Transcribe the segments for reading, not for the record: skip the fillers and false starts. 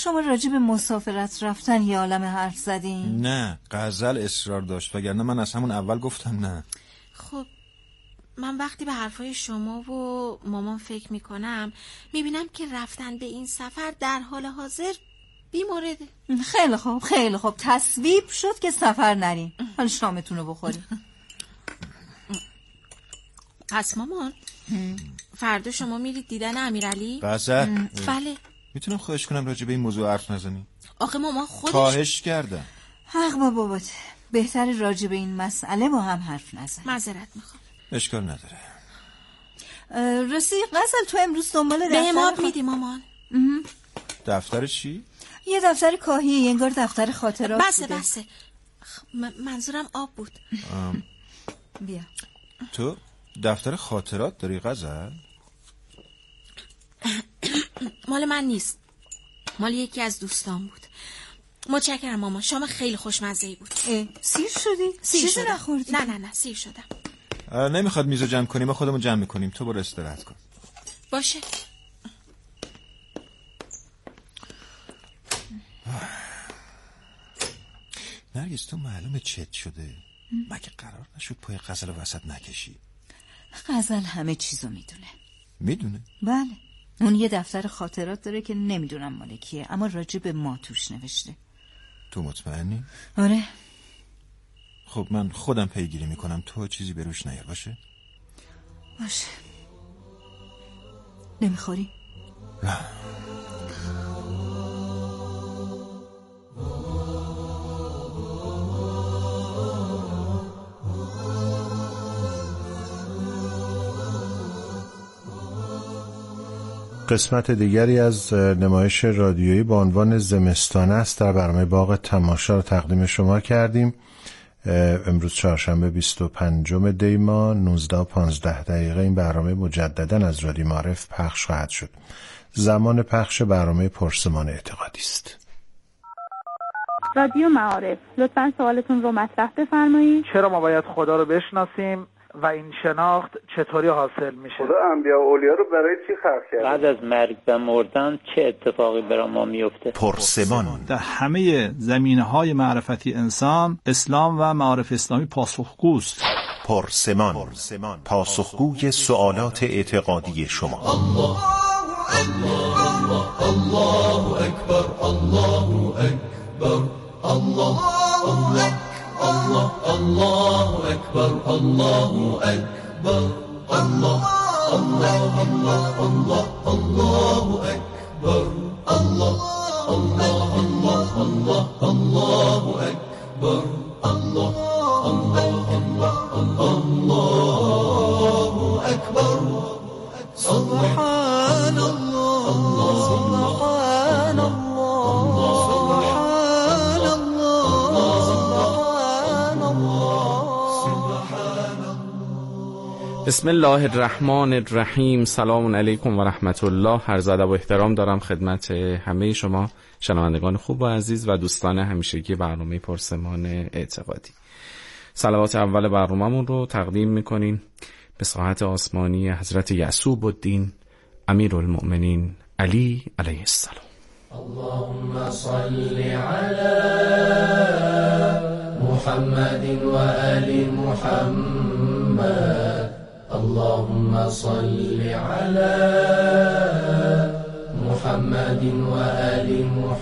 شما راجع به مسافرت رفتن یه عالمه حرف زدین؟ نه، غزل اصرار داشت، وگرنه من از همون اول گفتم نه. خب من وقتی به حرفای شما و مامان فکر میکنم میبینم که رفتن به این سفر در حال حاضر بیمورده. خیلی خوب تصویب شد که سفر نریم. حالا شامتون رو بخوریم. پس مامان فردا شما میرید دیدن امیرعلی؟ غزل بله. میتونم خواهش کنم راجع به این موضوع حرف نزنی؟ آخه مامان خودش خواهش کردم. حق با بابات، بهتره راجع به این مسئله با هم حرف نزنیم. معذرت میخوام. اشکال نداره. راستی غزل تو امروز دنبال دفتر به ما میدی مامان؟ دفتر چی؟ یه دفتر کاهی، انگار دفتر خاطرات بوده. بسه منظورم آب بود. بیا. تو دفتر خاطرات داری غزل؟ مال من نیست، مال یکی از دوستان بود. متشکرم مامان، شام خیلی خوشمزه‌ای بود. سیر شدی؟ چیزی نخوردی؟ نه سیر شدم. نمیخواد میزو جمع کنیم، ما خودمون جمع میکنیم، تو برو استراحت کن. باشه. نرگس تو معلومه چت شده. مگه قرار نشد پای غزل وسط نکشی؟ غزل همه چیزو میدونه؟ بله، اون یه دفتر خاطرات داره که نمیدونم مال کیه، اما راجع به ما توش نوشته. تو مطمئنی؟ آره. خب من خودم پیگیری میکنم، تو چیزی به روش نیار. باشه. نمیخوری؟ نه. قسمت دیگری از نمایش رادیویی با عنوان زمستانه است در برنامه باغ تماشا رو تقدیم شما کردیم. امروز چهارشنبه 25 دی ماه 19:15 این برنامه مجددا از رادیو معارف پخش خواهد شد. زمان پخش برنامه پرسمان اعتقادی است. رادیو معارف، لطفاً سوالتون رو مطرح بفرمایید. چرا ما باید خدا رو بشناسیم و این شناخت چطوری حاصل میشه؟ خدا انبیا و اولیا رو برای چی خلق کرده؟ بعد از مرگ و مردن چه اتفاقی برای ما میفته؟ پرسمان. در همه زمینه‌های معرفتی انسان، اسلام و معارف اسلامی پاسخگوست. پرسمان، پاسخگوی سوالات اعتقادی شما. الله الله الله اکبر، الله اکبر، الله الله الله الله اکبر، الله اکبر، الله الله الله الله الله اکبر، الله الله الله الله الله اکبر، الله الله الله الله اکبر. سبحان الله سبحان الله سبحان الله سبحان الله. بسم الله الرحمن الرحیم. سلام علیکم و رحمت الله. عرض ادب و احترام دارم خدمت همه شما شنوندگان خوب و عزیز و دوستان همیشگی برنامه پرسمان اعتقادی. صلوات اول برنامه‌مون رو تقدیم می‌کنیم به ساحت آسمانی حضرت یعقوب الدین امیرالمؤمنین علی علیه السلام. اللهم صل على محمد و آل محمد. اللهم صل على محمد و آل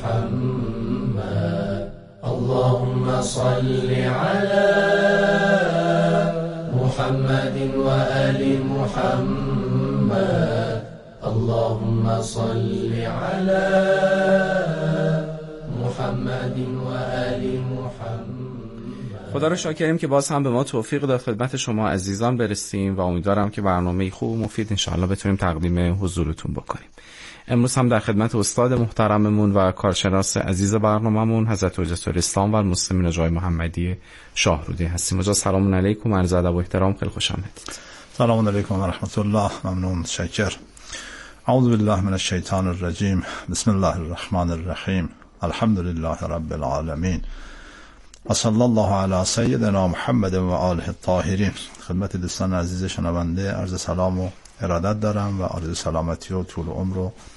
محمد. اللهم صل على محمد و آل محمد. اللهم صل على محمد و آل محمد. خدا رو شاکریم که باز هم به ما توفیق داد خدمت شما عزیزان برسیم و امیدوارم که برنامه خوب و مفید انشاءالله بتونیم تقدیم حضورتون بکنیم. امروز هم در خدمت استاد محترممون و کارشناس عزیز برنامه‌مون حضرت حجت الاسلام و المسلمین جای محمدی شاهرودی هستیم. حضرت سلام علیکم، عرض ادب و احترام، خیلی خوش آمدید. سلام علیکم و رحمت الله. ممنون، متشکر. اعوذ بالله من الشیطان الرجیم. بسم الله الرحمن الرحیم. الحمد لله رب العالمین. و صلی الله علی سیدنا محمد و آله الطاهرین. خدمت دوستان عزیز شنونده عرض سلام و ارادت دارم و آرزوی سلامتی و طول عمر و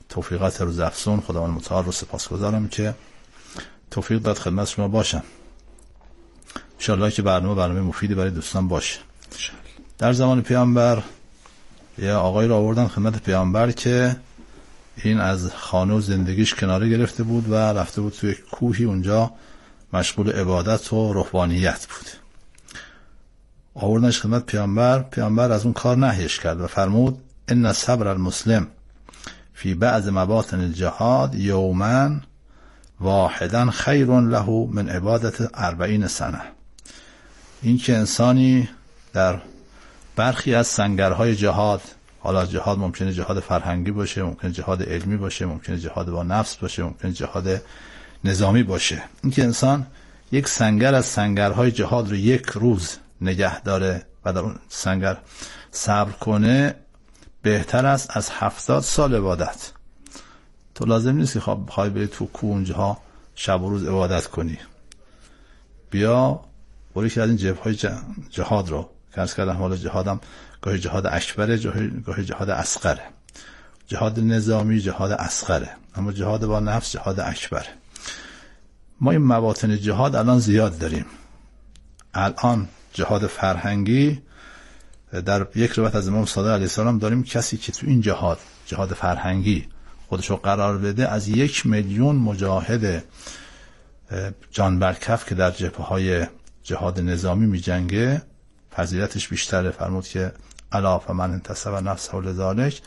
توفیقات روز افزون خداوند متعال رو سپاسگزارم که توفیق داد خدمت شما باشم. انشالله که برنامه مفیدی برای دوستان باشه. در زمان پیامبر یه آقای رو آوردن خدمت پیامبر که این از خانه و زندگیش کناره گرفته بود و رفته بود توی کوهی، اونجا مشغول عبادت و روحانیت بود. آوردنش خدمت پیامبر از اون کار نهیش کرد و فرمود ان صبر المسلم فی بعض مباطن الجهاد یوما واحدا خیر له من عبادت 40 سنه. این که انسانی در برخی از سنگرهای جهاد، حالا جهاد ممکنه جهاد فرهنگی باشه، ممکنه جهاد علمی باشه، ممکنه جهاد با نفس باشه، ممکنه جهاد نظامی باشه، این که انسان یک سنگر از سنگرهای جهاد رو یک روز نگه داره و در اون سنگر صبر کنه بهتر است از 70 سال عبادت. تو لازم نیست که بخوای بری تو کوه اونجا شب و روز عبادت کنی. بیا برو که از این جبههای جهاد رو که ارز کردم، حالا جهادم گاهی جهاد اکبره، گاهی جهاد اصغره، جهاد نظامی جهاد اصغره، اما جهاد با نفس جهاد اکبره. ما این مواطن جهاد الان زیاد داریم. الان جهاد فرهنگی در یک روایت از امام صادق علیه السلام داریم کسی که تو این جهاد فرهنگی خودشو قرار بده از 1 میلیون مجاهد جان برکف که در جبهه‌های جهاد نظامی می جنگه فضیلتش بیشتره. فرمود که الا فمن انتصب نفسه لذالک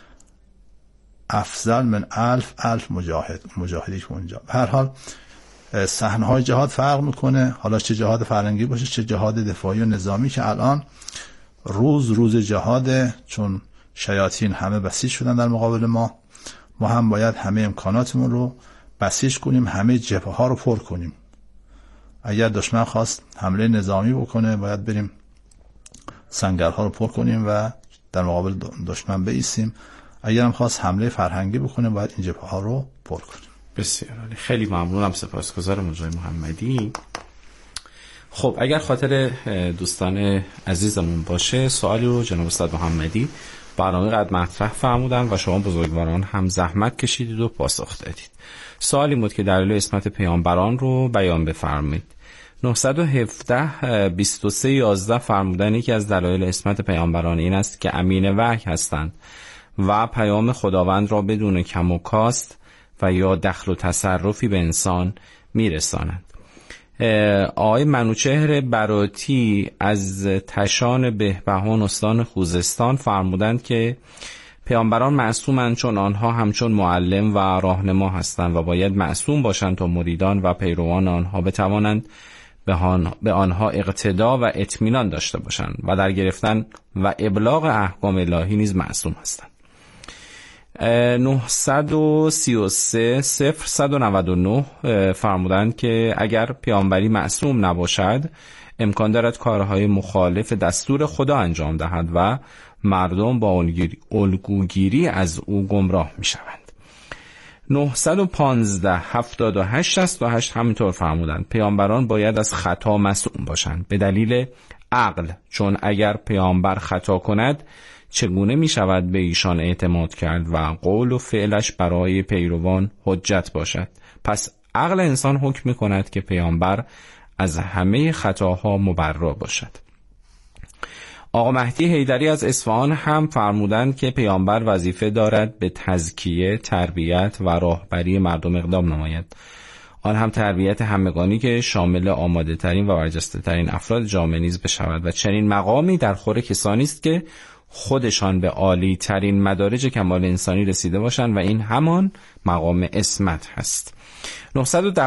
افضل من 1000 مجاهدی که اونجا. به هر حال صحنه‌های جهاد فرق میکنه، حالا چه جهاد فرهنگی باشه چه جهاد دفاعی و نظامی که الان روز جهاده، چون شیاطین همه بسیج شدن در مقابل ما هم باید همه امکاناتمون رو بسیج کنیم، همه جبهه ها رو پر کنیم. اگر دشمن خواست حمله نظامی بکنه باید بریم سنگرها رو پر کنیم و در مقابل دشمن بایستیم. اگر هم خواست حمله فرهنگی بکنه باید این جبهه ها رو پر کنیم. بسیار عالی، خیلی ممنونم، سپاسگزارم آقای محمدی. خب اگر خاطر دوستان عزیزمون باشه سوالی رو جناب استاد محمدی برنامه قد مطرح فرمودن و شما بزرگواران هم زحمت کشیدید و پاسخ دادید. سوالی بود که دلایل اسمت پیامبران رو بیان بفرمایید. 917-23-11 فرمودن یکی از دلایل اسمت پیامبران این است که امین وحی هستند و پیام خداوند را بدون کم و کاست و یا دخل و تصرفی به انسان میرسانند. آقای منوچهر براتی از تشان بهبهان استان خوزستان فرمودند که پیامبران معصومند چون آنها همچون معلم و راهنما هستند و باید معصوم باشند تا مریدان و پیروان آنها بتوانند به آنها اقتدا و اطمینان داشته باشند و در گرفتن و ابلاغ احکام الهی نیز معصوم هستند. 933-0199 فرمودند که اگر پیامبری معصوم نباشد امکان دارد کارهای مخالف دستور خدا انجام دهد و مردم با الگوگیری از او گمراه می شوند. 915-78-68 همینطور فرمودند پیامبران باید از خطا معصوم باشند به دلیل عقل، چون اگر پیامبر خطا کند چگونه می شود به ایشان اعتماد کرد و قول و فعلش برای پیروان حجت باشد. پس عقل انسان حکم می کند که پیامبر از همه خطاها مبرا باشد. آقا مهدی حیدری از اصفهان هم فرمودند که پیامبر وظیفه دارد به تزکیه، تربیت و راهبری مردم اقدام نماید. آن هم تربیت همگانی که شامل آماده ترین و برجسته ترین افراد جامعه نیز بشود و چنین مقامی در خور کسانی است که خودشان به عالی ترین مدارج کمال انسانی رسیده باشند و این همان مقام عصمت هست. 912-62-51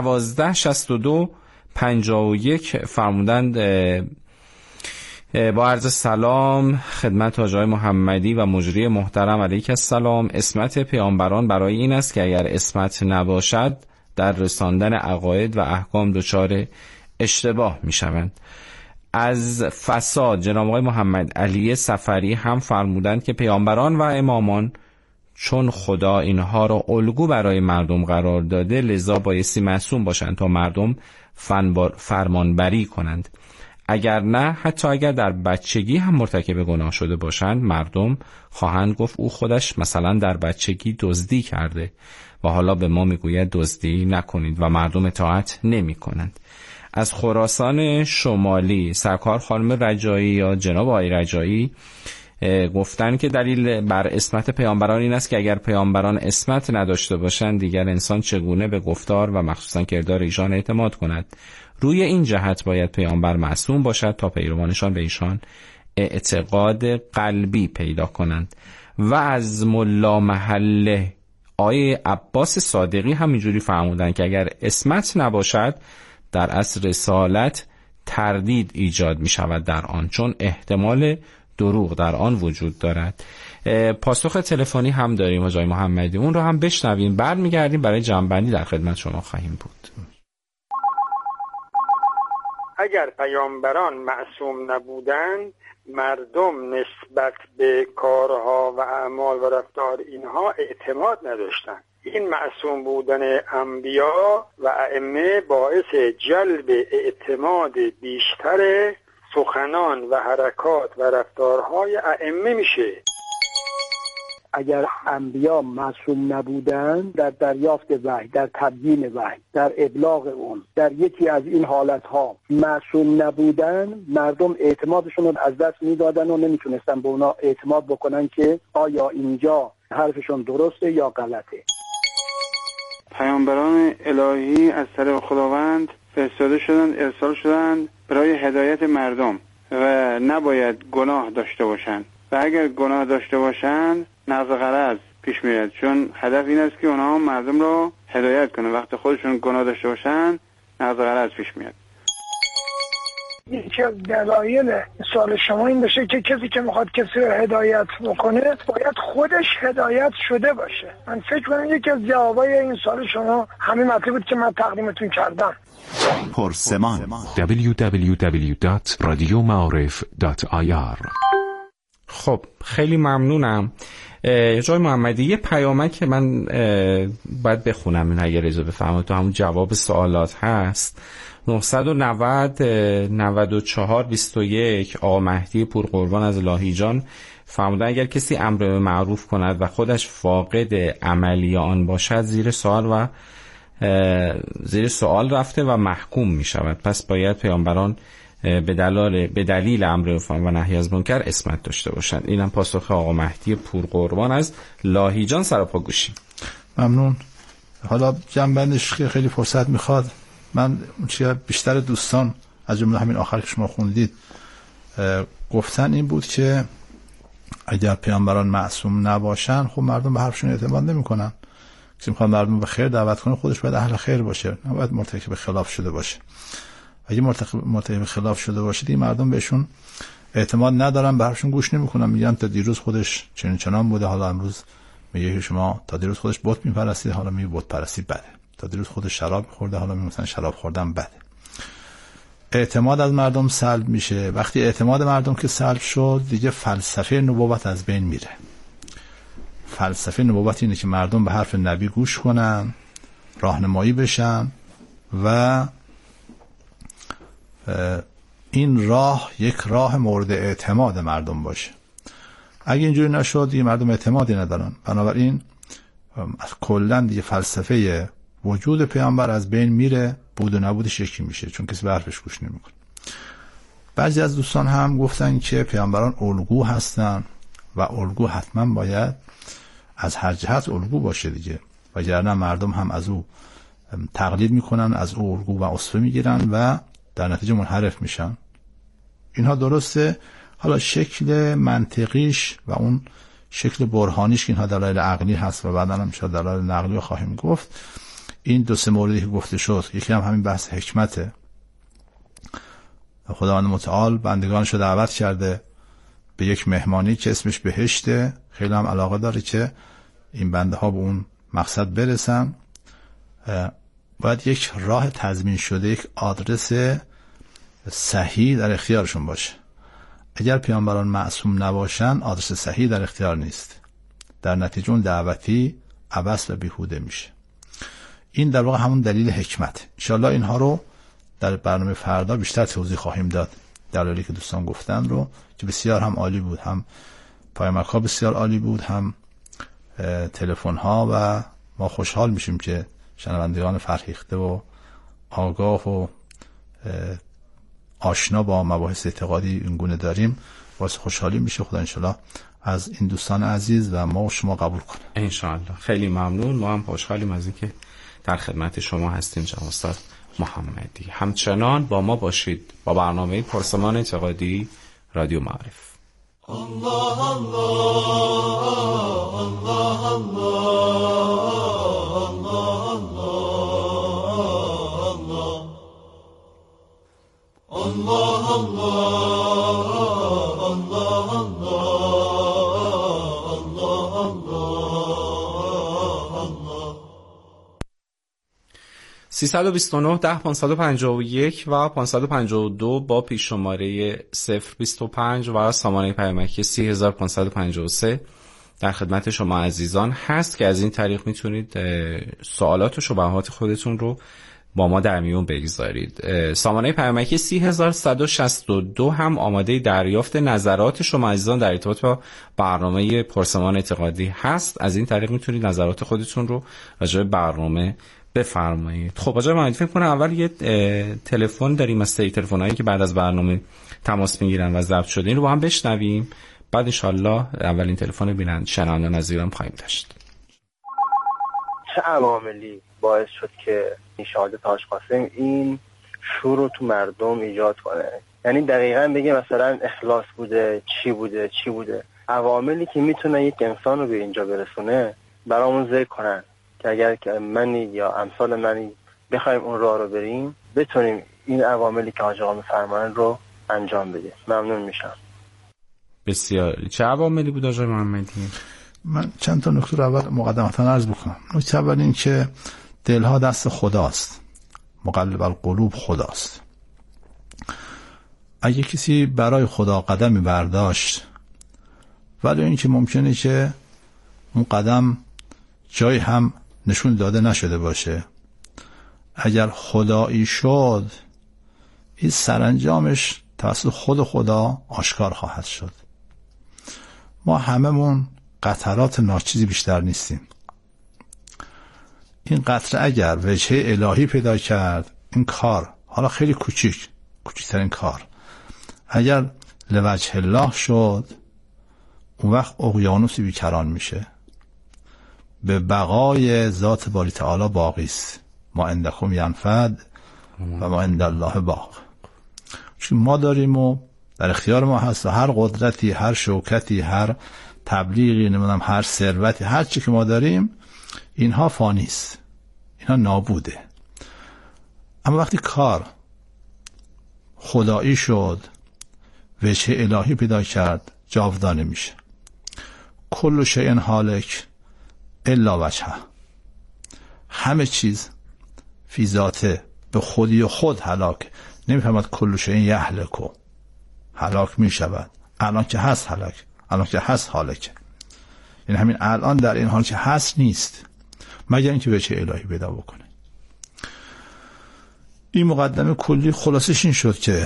فرمودند با عرض سلام خدمت آقای محمدی و مجری محترم علیک السلام. عصمت پیامبران برای این است که اگر عصمت نباشد در رساندن عقاید و احکام دچار اشتباه می شوند. از فساد جناب آقای محمد علی سفری هم فرمودند که پیامبران و امامان چون خدا اینها را الگو برای مردم قرار داده لذا بایستی معصوم باشند تا مردم فرمانبری کنند. اگر نه، حتی اگر در بچگی هم مرتکب گناه شده باشند، مردم خواهند گفت او خودش مثلا در بچگی دزدی کرده و حالا به ما میگوید دزدی نکنید و مردم اطاعت نمی کنند. از خراسان شمالی سرکار خانم رجایی یا جناب آقای رجایی گفتن که دلیل بر عصمت پیامبران این است که اگر پیامبران عصمت نداشته باشند دیگر انسان چگونه به گفتار و مخصوصا کردار ایشان اعتماد کند. روی این جهت باید پیامبر معصوم باشد تا پیروانشان به ایشان اعتقاد قلبی پیدا کنند. و از ملا محله آیه عباس صادقی همینجوری فرمودن که اگر عصمت نباشد در اصل رسالت تردید ایجاد می شود در آن، چون احتمال دروغ در آن وجود دارد. پاسخ تلفنی هم داریم حاج محمدی، اون رو هم بشنویم، برمیگردیم برای جمع‌بندی در خدمت شما خواهیم بود. اگر پیامبران معصوم نبودند، مردم نسبت به کارها و اعمال و رفتار اینها اعتماد نداشتند. این معصوم بودن انبیا و ائمه باعث جلب اعتماد بیشتر سخنان و حرکات و رفتارهای ائمه میشه. اگر انبیا معصوم نبودند، در دریافت وحی، در تبیین وحی، در ابلاغ اون، در یکی از این حالتها معصوم نبودند، مردم اعتمادشون رو از دست میدادن و نمیتونستن به اونا اعتماد بکنن که آیا اینجا حرفشون درسته یا غلطه. پیامبران الهی از طریق خداوند فرستاده شدند، ارسال شدند برای هدایت مردم و نباید گناه داشته باشند و اگر گناه داشته باشند نقض غرض پیش میاد، چون هدف این است که اونها مردم رو هدایت کنن. وقتی خودشون گناه داشته باشن نقض غرض پیش میاد. یکی از دلایل سوال شما این باشه که کسی که میخواد کسی رو هدایت بکنه باید خودش هدایت شده باشه. من فکر کنم یکی از جوابای این سوال شما همین مطلبی بود که من تقدیمتون کردم. پرسمان www.radiomaarif.ir. خب خیلی ممنونم. جای محمدی یه پیامک که من باید بخونم، این اگر اجازه بفرمایید، تو همون جواب سوالات هست. 990 94 21 آقا مهدی پورقربان از لاهیجان فرمودن اگر کسی امر به معروف کند و خودش فاقد عملی آن باشد زیر سوال رفته و محکوم می شود. پس باید پیامبران به دلیل امر و نهی از منکر عصمت داشته باشند. اینم پاسخ آقا مهدی پورقربان از لاهیجان. سراپا گوشیم. ممنون. حالا جنبندش که خیلی فرصت میخواد، من چیه بیشتر دوستان از جمله همین آخر که شما خوندید گفتن این بود که اگر پیامبران معصوم نباشن خب مردم به حرفشون اعتماد نمیکنن. کسی میخواد مردم به خیر دعوت کنه خودش باید اهل خیر باشه، نباید مرتکب خلاف شده باشه. اگه مرتکب خلاف شده باشه این مردم بهشون اعتماد ندارن، به حرفشون گوش نمیکنن، میگن تا دیروز خودش چنان بوده، حالا امروز میگه شما تا دیروز خودش بت میپرستید، حالا میگه بت پرستی بده. تا دیروز خودش شراب میخورده، حالا میگه مثلا شراب خوردن بده. اعتماد از مردم سلب میشه. وقتی اعتماد مردم که سلب شد دیگه فلسفه نبوت از بین میره. فلسفه نبوت اینه که مردم به حرف نبی گوش کنن، راهنمایی بشن و این راه یک راه مورد اعتماد مردم باشه. اگه اینجوری نشد دیگه مردم اعتمادی ندارن. بنابراین از کلن دیگه فلسفه وجود پیامبر از بین میره، بود و نبودش یکی میشه، چون کسی به حرفش گوش نمیکنه. بعضی از دوستان هم گفتن که پیامبران الگو هستن و الگو حتما باید از هر جهت الگو باشه دیگه، وگرنه مردم هم از او تقلید میکنن، از او الگو و اسوه میگیرن و در نتیجه منحرف میشن. اینها درسته. حالا شکل منطقیش و اون شکل برهانیش که اینها دلایل عقلی هست و بعدا هم شاید دلایل نقلی خواهیم گفت. این دو سه موردی که گفته شد، یکی هم همین بحث حکمته. خداوند متعال بندگانش رو دعوت کرده به یک مهمانی که اسمش بهشته، خیلی هم علاقه داره که این بنده ها به اون مقصد برسن. باید یک راه تضمین شده، یک آدرس صحیح در اختیارشون باشه. اگر پیامبران معصوم نباشن آدرس صحیح در اختیار نیست، در نتیجه اون دعوتی عبث و بیهوده میشه. این در واقع همون دلیل حکمت. انشاءالله اینها رو در برنامه فردا بیشتر توضیح خواهیم داد دلایلی که دوستان گفتن رو که بسیار هم عالی بود، هم پیامک ها بسیار عالی بود، هم تلفن ها، و ما خوشحال میشیم که شنوندگان فرهیخته و آگاه و آشنا با مباحث اعتقادی اینگونه داریم. واسه خوشحالی میشه. خدا انشالله از این دوستان عزیز و ما و شما قبول کنه انشالله. خیلی ممنون. ما هم خوشحالیم از اینکه در خدمت شما هستیم جناب استاد محمدی. همچنان با ما باشید با برنامه پرسمان اعتقادی رادیو معارف. الله الله الله الله الله الله الله 329 10 551 و 552 با پیش شماره 025 و سامانه پیامکی 3553 در خدمت شما عزیزان هست که از این طریق میتونید سوالات و شبهات خودتون رو با ما در میون بگذارید. سامانه پیامکی 3162 هم آماده دریافت نظرات شما عزیزان در ارتباط با برنامه پرسمان اعتقادی هست. از این طریق میتونید نظرات خودتون رو راجع به برنامه بفرمایید. خب آقای محمدی فکر کنم اول یه تلفن داریم از تلفن‌هایی که بعد از برنامه تماس میگیرن و ضبط شده، این رو با هم بشنویم، بعد انشالله اولین تلفن بینند شنوندگان از ایران خواهیم داشت. چه عواملی باعث شد که این شهادت حاج قاسم این شور رو تو مردم ایجاد کنه؟ یعنی دقیقاً بگه مثلا اخلاص بوده، چی بوده عواملی که میتونه یک انسان رو به اینجا برسونه برامون ذکر کنن که اگر منی یا امثال منی بخوایم اون راه رو بریم بتونیم این عواملی که حاج آقا میفرمایند رو انجام بدیم. ممنون میشم. بسیار. چه عواملی بود آقای محمدی؟ من چند تا نکته رو اول مقدمتا عرض بکنم. نکته اول این که دلها دست خداست، مقلب القلوب خداست. اگه کسی برای خدا قدمی برداشت ولی این که ممکنه که اون قدم جای هم نشون داده نشده باشه، اگر خدایی شد این سرانجامش توسط خود خدا آشکار خواهد شد. ما هممون قطرات ناچیزی بیشتر نیستیم. این قطره اگر وجه الهی پیدا کرد، این کار حالا خیلی کوچکترین کار اگر لوجه الله شد، اون وقت اقیانوسی بیکران میشه، به بقای ذات باری تعالی باقی است. ما عندکم ینفد و ما عند الله باق. چون ما داریم و در اختیار ما هست و هر قدرتی، هر شوکتی، هر تبلیغی، نمیدونم هر ثروتی، هر چی که ما داریم اینها فانی است، اینها نابوده. اما وقتی کار خدایی شد، وجه الهی پیدا کرد، جاودانه میشه. کل شیء هالک الا وجهه. همه چیز فی ذاته به خودی و خود هلاک. نمیفهمد کل شیء یهلکو، هلاک میشود. الان که هست هلاک، الان که هست هالک. یعنی همین الان در این حال که هست نیست مگر اینکه وجه الهی پیدا بکنه. این مقدمه کلی خلاصش این شد که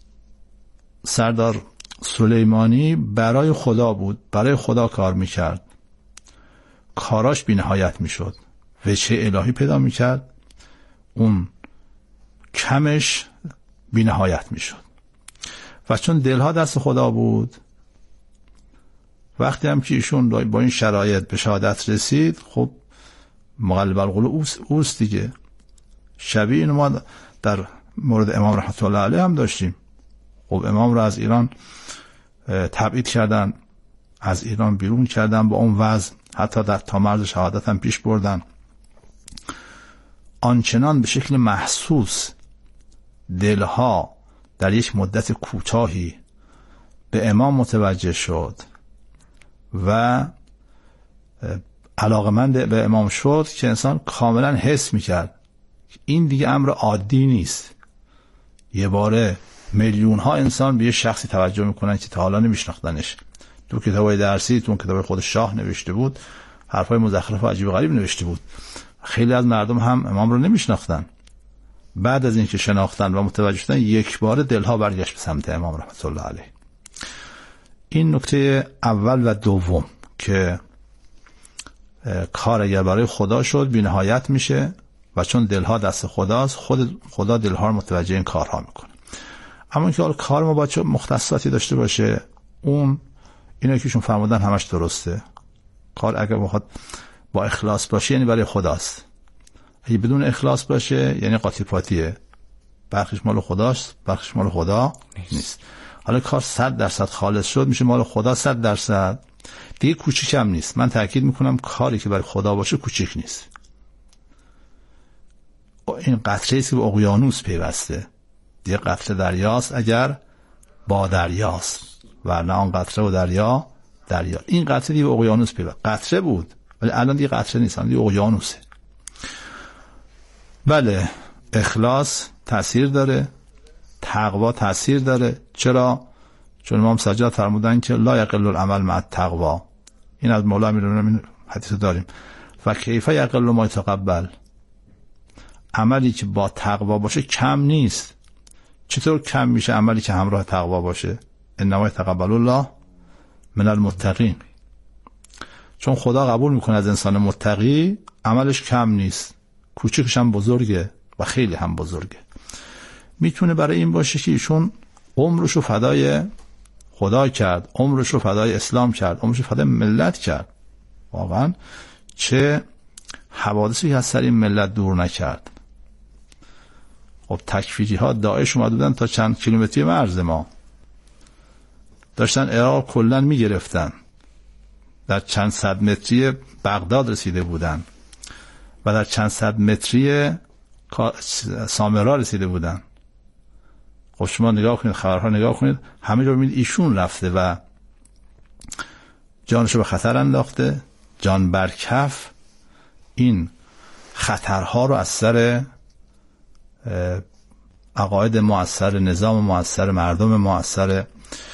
سردار سلیمانی برای خدا بود، برای خدا کار میکرد، کاراش بی نهایت میشد، وجه الهی پیدا میکرد، اون کمش بی نهایت میشد. و چون دلها دست خدا بود، وقتی هم که ایشون با این شرایط به شهادت رسید، خب مقلب القلوب اوست دیگه. شبیه اینو ما در مورد امام رحمت الله علیه هم داشتیم. خب امام رو از ایران تبعید کردن، از ایران بیرون کردن با اون وضع، حتی در تا مرز شهادت هم پیش بردن. آنچنان به شکل محسوس دلها در یک مدت کوتاهی به امام متوجه شد و علاقمند به امام شد که انسان کاملا حس میکرد این دیگه امر عادی نیست. یه باره میلیون ها انسان به یه شخصی توجه میکنن که تا حالا نمیشناختنش. تو کتابای درسی، تو کتاب خود شاه نوشته بود، حرفای مزخرف و عجیب و غریب نوشته بود. خیلی از مردم هم امام رو نمیشناختن بعد از اینکه شناختن و متوجه شدن یک بار دلها برگشت به سمت امام رحمت الله علیه. این نکته اول و دوم که کار اگر برای خدا شد بی نهایت میشه و چون دلها دست خداست خدا دلها رو متوجه این کارها میکنه. اما اینکه حالا کار ما باید چه مختصاتی داشته باشه، اینا که شون فرمودن همش درسته. کار اگر بخواد با اخلاص باشه یعنی برای خداست، اگه بدون اخلاص باشه یعنی قاطی پاتیه، برخیش مال خداست برخیش مال خدا نیست. حالا کار 100% خالص شد میشه مال خدا 100%، دیگه کوچیک هم نیست. من تاکید میکنم کاری که برای خدا باشه کوچیک نیست. این قطره است که به اقیانوس پیوسته، دیگه قطره دریاست اگر با دریاست، ورنه آن قطره و دریا. این قطره دیگه به اقیانوس پیوسته، قطره بود ولی الان دیگه قطره نیست، دیگه اقیانوسه. بله، اخلاص تأثیر داره، تقوا تأثیر داره. چرا؟ چون امام سجاد فرمودن که لا یقل العمل مع التقوا. این از مولا امیرالمومنین حدیث داریم. و کیف یقل ما یتقبل. عملی که با تقوا باشه کم نیست. چطور کم میشه عملی که همراه تقوا باشه؟ انما یتقبل الله من المتقین. چون خدا قبول میکنه از انسان متقی، عملش کم نیست، کوچکش هم بزرگه و خیلی هم بزرگه. میتونه برای این باشه که ایشون عمرشو فدای خدا کرد، عمرشو فدای اسلام کرد، عمرشو فدای ملت کرد. واقعا چه حوادثی از سر این ملت دور نکرد. خب تکفیری ها داعش اومده بودن تا چند کیلومتری مرز ما، داشتن عراق کلن میگرفتن، در چند صد متری بغداد رسیده بودن و در چند صد متری سامرا رسیده بودن. خب شما نگاه کنید، خبرها نگاه کنید، همه رو ببینید ایشون رفته و جانشو به خطر انداخته، جان برکف. این خطرها رو از سر عقاید ما، از سر نظام ما، از سر مردم ما، از سر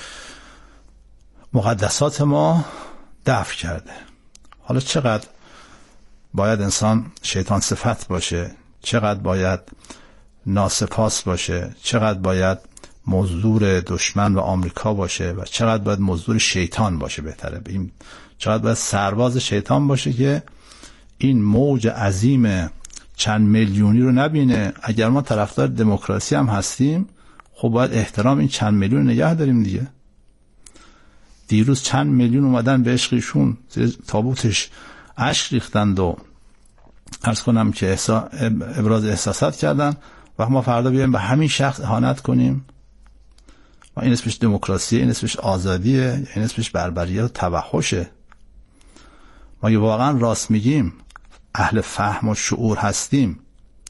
مقدسات ما دفع کرده. حالا چقدر باید انسان شیطان صفت باشه، چقدر باید ناسپاس باشه، چقدر باید مزدور دشمن و آمریکا باشه و چقدر باید مزدور شیطان باشه، بهتره بگیم چقدر باید سرباز شیطان باشه که این موج عظیم چند میلیونی رو نبینه. اگر ما طرفدار دموکراسی هم هستیم، خب باید احترام این چند میلیون نگه داریم دیگه. دیروز چند میلیون اومدن به عشقشون زیر تابوتش اشک ریختند و عرض کنم که ابراز احساسات کردن و ما فردا بیایم به همین شخص اهانت کنیم و این اسمش دموکراسیه، این اسمش آزادیه، این اسمش بربریت و توحشه. ما یه واقعا راست میگیم، اهل فهم و شعور هستیم،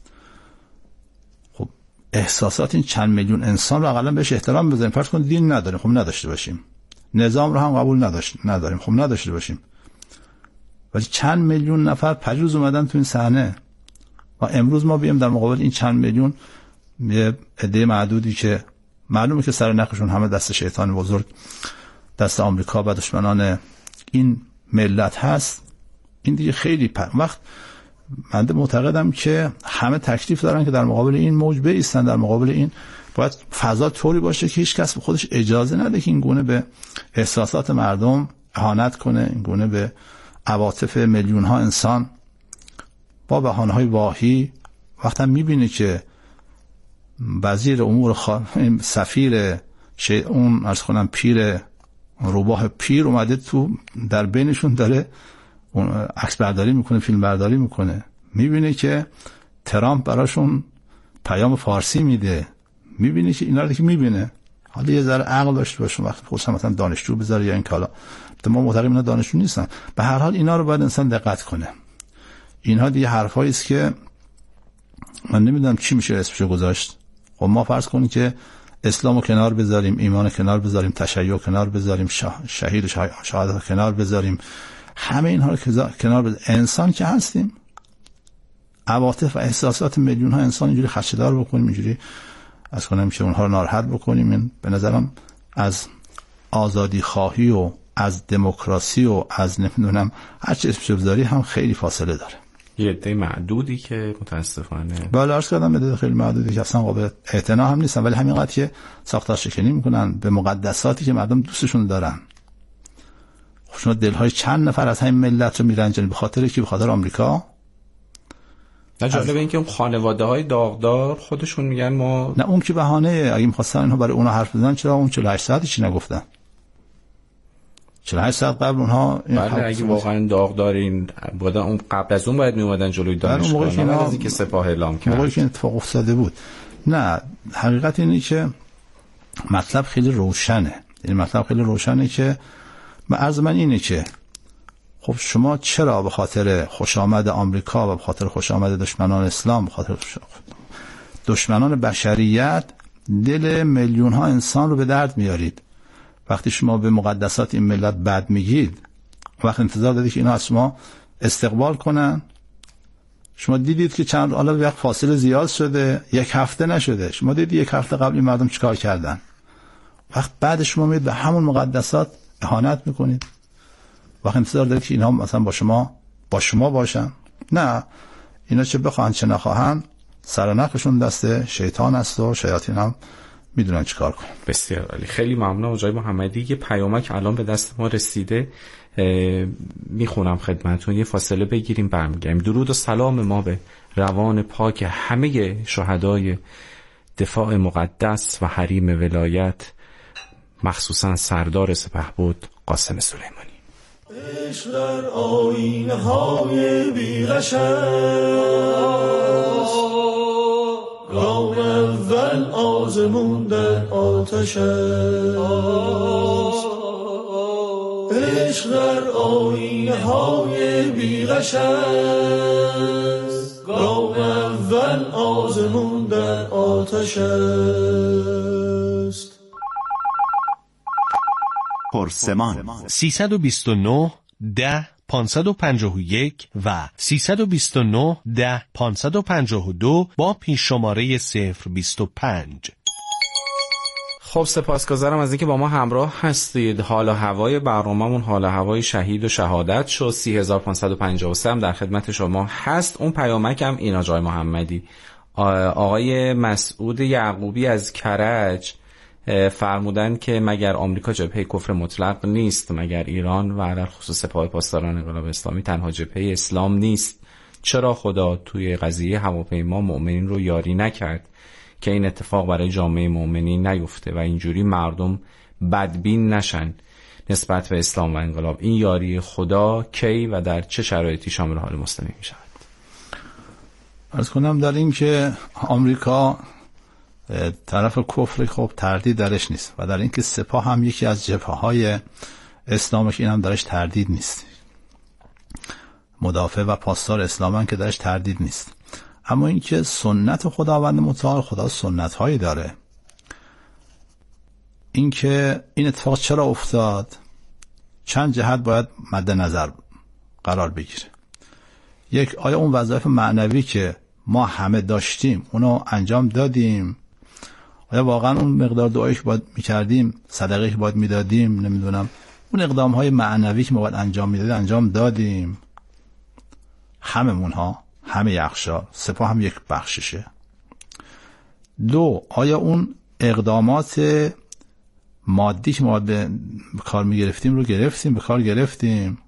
خب احساسات این چند میلیون انسان رو اقلا بهش احترام بذاریم. فرض کن دین نداریم، خب نداشته باشیم. نظام رو هم قبول نداریم، خب نداشته باشیم. ولی چند میلیون نفر پریروز اومدن تو این صحنه و امروز ما بیایم در مقابل این چند میلیون یه عده معدودی که معلومه که سر نخشون همه دست شیطان بزرگ، دست آمریکا و دشمنان این ملت هست، این دیگه خیلی وقت من معتقدم که همه تکلیف دارن که در مقابل این موج بایستن. در مقابل این باید فضا طوری باشه که هیچ کس به خودش اجازه نده که این گونه به احساسات مردم اهانت کنه، این گونه به عواطف میلیون ها انسان با بهانه‌های واهی. وقتی میبینه که وزیر امور سفیر اون عرض کنم پیر روباه پیر اومده تو در بینشون داره اون عکس برداری میکنه، فیلم برداری میکنه، میبینه که ترامپ براشون پیام فارسی میده، میبینه که اینا رو که میبینه. حالا یه ذره عقل داشته باشه وقتی خودش مثلا دانشجو بذاره یا این کالا، ما معتقدیم اینا دانشجو نیستن. به هر حال اینا رو باید انسان دقت کنه. اینها دیگه حرفایی است که من نمیدونم چی میشه اسمشو گذاشت. خب ما فرض کنیم که اسلامو کنار بذاریم، ایمانو کنار بذاریم، تشیع کنار بذاریم، شهید و شهادت کنار بذاریم، همه اینها رو کنار بذاریم. انسان که هستیم، عواطف و احساسات میلیون ها انسان اینجوری خدشه‌دار بکنیم، اینجوری از کنیم که اونها رو ناراحت بکنیم، این به نظرم از آزادی خواهی و از دموکراسی و از نمیدونم هر چی اسمش بذاری هم خیلی فاصله داره. یه عده معدودی که متاسفانه بله عرض کردم عده خیلی معدودی که اصلا قابل اعتنا هم نیستن، ولی همینقدر که ساختار شکنی میکنن به مقدساتی که مردم دوستشون دارن. خب شما دلهای چند نفر از همین ملت رو میرنجن به خاطر کی؟ به خاطر آمریکا. نه جالبه این که اون خانواده‌های داغدار خودشون میگن ما نه اون که بهانه، اگه می‌خواستن اینها برای اونها حرف بزنن چرا اون 48 ساعتی چی نگفتن؟ 48 ساعت قبل اونها بله اگه واقعا داغدارین بودن اون قبل از اون باید میومدن جلوی دانشگاه نه از اینکه سپاه اعلام کرد موقعی که اتفاق افتاده بود. نه حقیقت اینه که مطلب خیلی روشنه، یعنی مطلب خیلی روشنه که عرض من اینه که خب شما چرا به خاطر خوش آمد آمریکا و به خاطر خوش آمد دشمنان اسلام، به خاطر دشمنان بشریت دل میلیون ها انسان رو به درد میارید؟ وقتی شما به مقدسات این ملت بد میگید، وقت انتظار دادید که اینا از شما استقبال کنن؟ شما دیدید که چند حالا وقت فاصله زیاد شده، یک هفته نشده، شما دیدید یک هفته قبل این مردم چیکار کردن. وقت بعد شما میید به همون مقدسات اهانت میکنید. وقت انتظار دارید که اینا مثلا با شما باشن؟ نه، اینا چه بخواهند چه نخواهند سرنخشون دست شیطان است و شیاطین هم میدونن چیکار کنن. بسیار عالی، خیلی ممنونم آقای محمدی. یه پیامک الان به دست ما رسیده، میخونم خدمتتون، یه فاصله بگیریم برمیگردیم. درود و سلام ما به روان پاک همه شهدای دفاع مقدس و حریم ولایت، مخصوصا سردار سپهبد قاسم سلیمانی. عشق در آینه های بی‌غشست، گام اول آزمون در آتش است. عشق در آینه های بی‌غشست، گام اول آزمون در آتش است. پرسمان 329 10 551 و 329 10 552 با پیش شماره 025. خب سپاسگزارم از اینکه با ما همراه هستید. حال و هوای برنامه‌مون حال و هوای شهید و شهادت شد. 3553 هم در خدمت شما هست. اون پیامک هم این آقای محمدی. آقای مسعود یعقوبی از کرج فرمودن که مگر آمریکا جبهه کفر مطلق نیست؟ مگر ایران و در خصوص سپاه پاسداران انقلاب اسلامی تنها جبهه اسلام نیست؟ چرا خدا توی قضیه هواپیما مؤمنین رو یاری نکرد که این اتفاق برای جامعه مؤمنین نیفته و اینجوری مردم بدبین نشن نسبت به اسلام و انقلاب؟ این یاری خدا کی و در چه شرایطی شامل حال مسلمین می شود؟ عرض کنم در این که آمریکا طرف کفر خب تردید درش نیست و در این که سپاه هم یکی از جبهه‌های اسلامش، این هم درش تردید نیست. مدافع و پاسدار اسلام که درش تردید نیست. اما این که سنت خداوند متعال، خدا سنت‌هایی داره. این که این اتفاق چرا افتاد، چند جهت باید مد نظر قرار بگیره. یک، آیا اون وظایف معنوی که ما همه داشتیم اونو انجام دادیم؟ آیا واقعا اون مقدار دعایی که باید میکردیم، صدقه که باید میدادیم، نمیدونم اون اقدامهای معنوی که ما باید انجام میدادیم انجام دادیم؟ همه یخشا سپاه هم یک بخششه. دو، آیا اون اقدامات مادی که ما به کار میگرفتیم رو به کار گرفتیم؟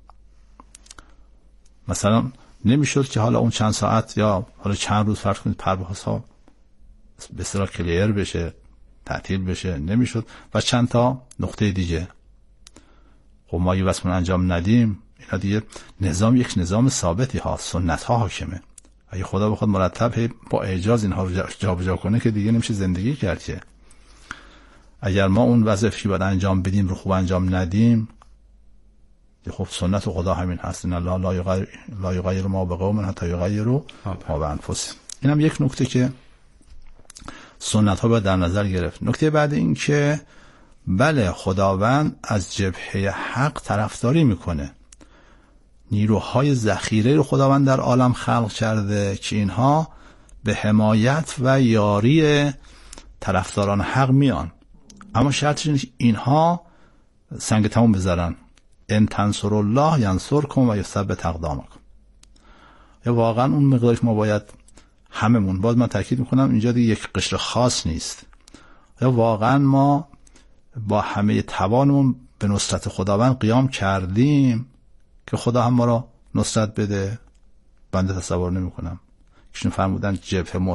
مثلا نمیشد که حالا اون چند ساعت یا حالا چند روز فرض کنید پروازها به اصطلاح کلیر بشه، تعطیل بشه؟ نمیشد. و چند تا نقطه دیگه، خب ما یه واسمون انجام ندیم، اینا دیگه یک نظام ثابتی ها، سنت ها حاکمه. اگه خدا بخواد مرتب با اعجاز اینها رو جابجا کنه که دیگه نمیشه زندگی کرد. که اگر ما اون وظیفه‌ای باید انجام بدیم رو خوب انجام ندیم، خب سنت خدا همین هست، ان الله لا یغیر ما بقوم حتی یغیروا ما بانفسهم. اینم یک نکته که سنت ها باید در نظر گرفت. نکته بعد این که بله خداوند از جبهه حق طرفداری میکنه. نیروهای ذخیره رو خداوند در عالم خلق کرده که اینها به حمایت و یاری طرفداران حق میان، اما شرطش اینه که اینها سنگ تموم بذارن. ان تنصروا الله ینصرکم و یثبت اقدامکم. یا واقعا اون مقدارش ما باید هممون، باز من تاکید میکنم اینجا دیگه یک قشر خاص نیست، یا واقعا ما با همه توانمون به نصرت خداوند قیام کردیم که خدا هم ما را نصرت بده؟ بنده تصور نمی کنم. ایشون فرمودن جبهه